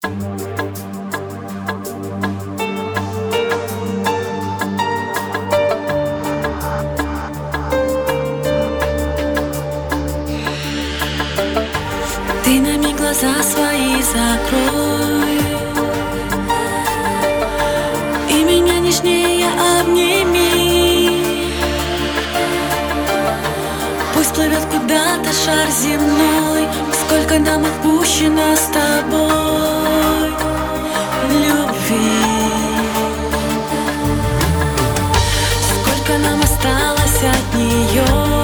Ты на миг глаза свои закрой и меня нежнее обними. Пусть плывет куда-то шар земной, сколько нам отпущено с тобой любви. Сколько нам осталось от нее.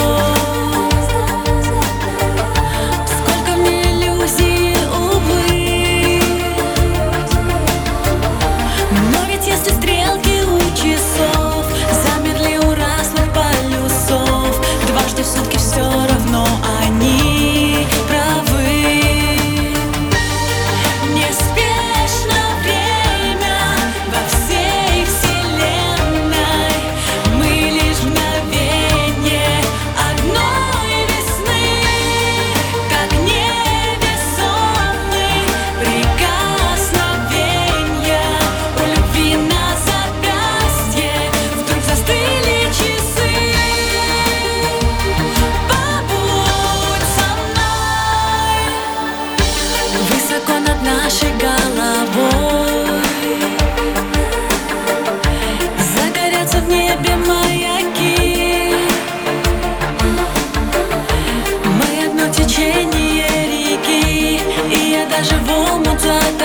Нашей головой загорятся в небе маяки. Мы одно течение реки, и я даже в омут затоплю.